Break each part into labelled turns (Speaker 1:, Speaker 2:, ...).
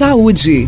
Speaker 1: Saúde.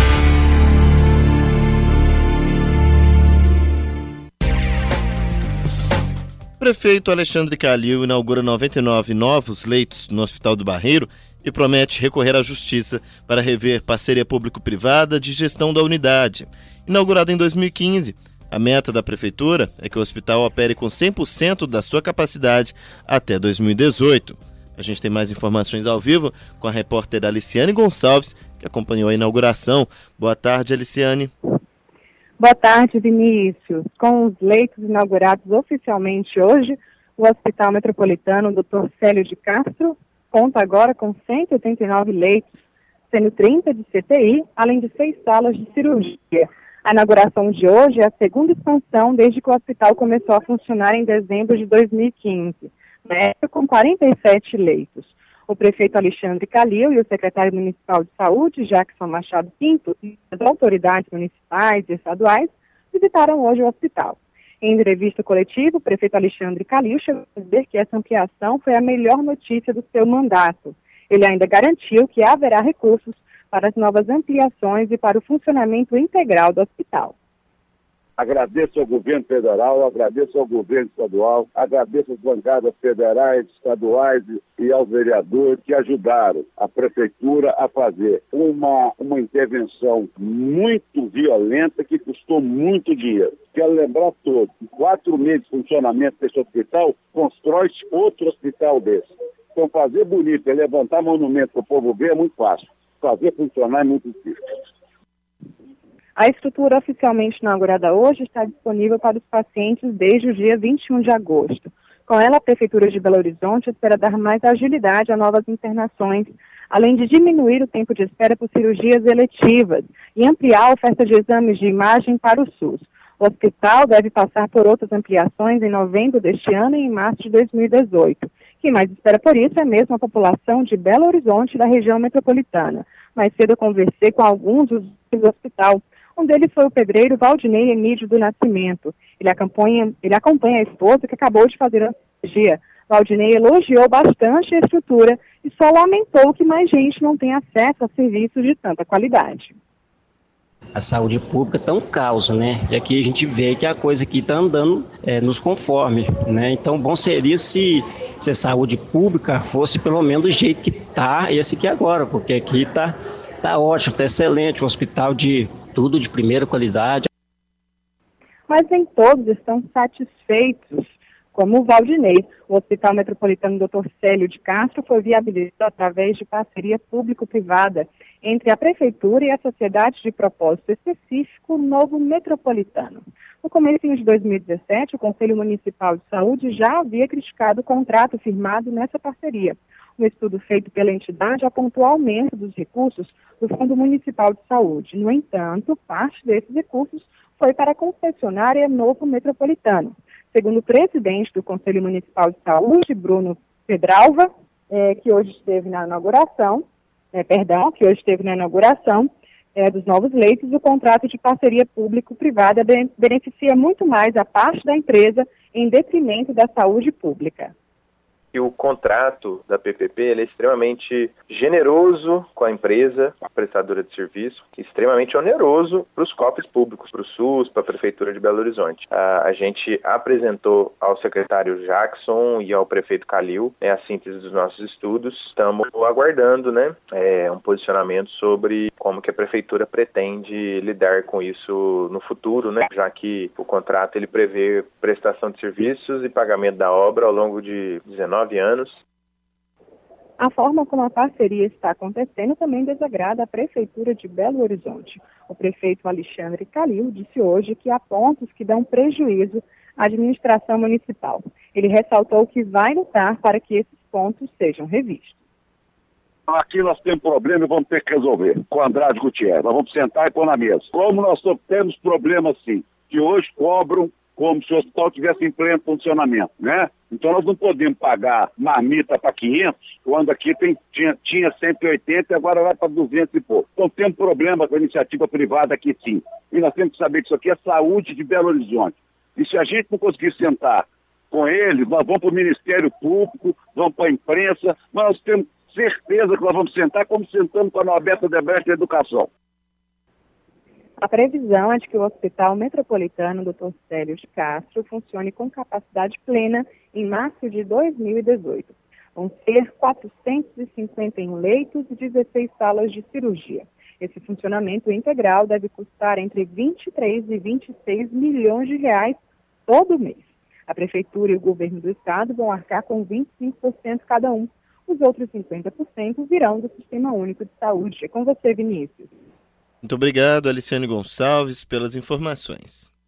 Speaker 2: O prefeito Alexandre Calil inaugura 99 novos leitos no Hospital do Barreiro e promete recorrer à Justiça para rever parceria público-privada de gestão da unidade. Inaugurado em 2015, a meta da Prefeitura é que o hospital opere com 100% da sua capacidade até 2018. A gente tem mais informações ao vivo com a repórter Aliciane Gonçalves, que acompanhou a inauguração. Boa tarde, Aliciane.
Speaker 3: Boa tarde, Vinícius. Com os leitos inaugurados oficialmente hoje, o Hospital Metropolitano Dr. Célio de Castro conta agora com 189 leitos, sendo 30 de CTI, além de 6 salas de cirurgia. A inauguração de hoje é a segunda expansão desde que o hospital começou a funcionar em dezembro de 2015, na época com 47 leitos. O prefeito Alexandre Calil e o secretário municipal de saúde, Jackson Machado Pinto, e as autoridades municipais e estaduais visitaram hoje o hospital. Em entrevista coletiva, o prefeito Alexandre Calil chegou a dizer que essa ampliação foi a melhor notícia do seu mandato. Ele ainda garantiu que haverá recursos para as novas ampliações e para o funcionamento integral do hospital.
Speaker 4: Agradeço ao governo federal, agradeço ao governo estadual, agradeço às bancadas federais, estaduais e aos vereadores que ajudaram a prefeitura a fazer uma intervenção muito violenta que custou muito dinheiro. Quero lembrar a todos, em 4 meses de funcionamento desse hospital, constrói-se outro hospital desse. Então fazer bonito e levantar monumento para o povo ver é muito fácil. Fazer funcionar é muito difícil.
Speaker 3: A estrutura oficialmente inaugurada hoje está disponível para os pacientes desde o dia 21 de agosto. Com ela, a Prefeitura de Belo Horizonte espera dar mais agilidade a novas internações, além de diminuir o tempo de espera por cirurgias eletivas e ampliar a oferta de exames de imagem para o SUS. O hospital deve passar por outras ampliações em novembro deste ano e em março de 2018. Quem mais espera por isso é mesmo a população de Belo Horizonte e da região metropolitana. Mais cedo eu conversei com alguns dos do hospital. Um deles foi o pedreiro Valdinei Emídio do Nascimento. Ele acompanha a esposa que acabou de fazer a cirurgia. Valdinei elogiou bastante a estrutura e só lamentou que mais gente não tem acesso a serviços de tanta qualidade.
Speaker 5: A saúde pública está um caos, né? E aqui a gente vê que a coisa aqui está andando nos conforme, né? Então, bom seria se a saúde pública fosse pelo menos do jeito que está esse aqui agora, porque aqui está ótimo, está excelente, um hospital de tudo de primeira qualidade.
Speaker 3: Mas nem todos estão satisfeitos, como o Valdinei. O Hospital Metropolitano Dr. Célio de Castro foi viabilizado através de parceria público-privada entre a Prefeitura e a Sociedade de Propósito Específico Novo Metropolitano. No começo de 2017, o Conselho Municipal de Saúde já havia criticado o contrato firmado nessa parceria. Um estudo feito pela entidade apontou aumento dos recursos do Fundo Municipal de Saúde. No entanto, parte desses recursos foi para a concessionária Novo Metropolitano. Segundo o presidente do Conselho Municipal de Saúde, Bruno Pedralva, que hoje esteve na inauguração dos novos leitos, o contrato de parceria público-privada beneficia muito mais a parte da empresa em detrimento da saúde pública.
Speaker 6: E o contrato da PPP ele é extremamente generoso com a empresa, a prestadora de serviço, extremamente oneroso para os cofres públicos, para o SUS, para a Prefeitura de Belo Horizonte. A gente apresentou ao secretário Jackson e ao prefeito Calil a síntese dos nossos estudos. Estamos aguardando um posicionamento sobre como que a Prefeitura pretende lidar com isso no futuro, já que o contrato ele prevê prestação de serviços e pagamento da obra ao longo de 19 anos.
Speaker 3: A forma como a parceria está acontecendo também desagrada a Prefeitura de Belo Horizonte. O prefeito Alexandre Calil disse hoje que há pontos que dão prejuízo à administração municipal. Ele ressaltou que vai lutar para que esses pontos sejam revistos.
Speaker 4: Aqui nós temos problema e vamos ter que resolver com Andrade Gutierrez. Nós vamos sentar e pôr na mesa. Como nós só temos problemas assim, que hoje cobram como se o hospital tivesse em pleno funcionamento, né? Então nós não podemos pagar marmita para 500, quando aqui tinha 180 e agora vai para 200 e pouco. Então temos problema com a iniciativa privada aqui sim. E nós temos que saber que isso aqui é saúde de Belo Horizonte. E se a gente não conseguir sentar com eles, nós vamos para o Ministério Público, vamos para a imprensa, mas nós temos certeza que nós vamos sentar como sentamos com a Norberta Debrecht da Educação.
Speaker 3: A previsão é de que o Hospital Metropolitano Dr. Célio de Castro funcione com capacidade plena em março de 2018. Vão ser 451 leitos e 16 salas de cirurgia. Esse funcionamento integral deve custar entre 23 e 26 milhões de reais todo mês. A Prefeitura e o Governo do Estado vão arcar com 25% cada um. Os outros 50% virão do Sistema Único de Saúde. É com você, Vinícius.
Speaker 2: Muito obrigado, Aliciane Gonçalves, pelas informações.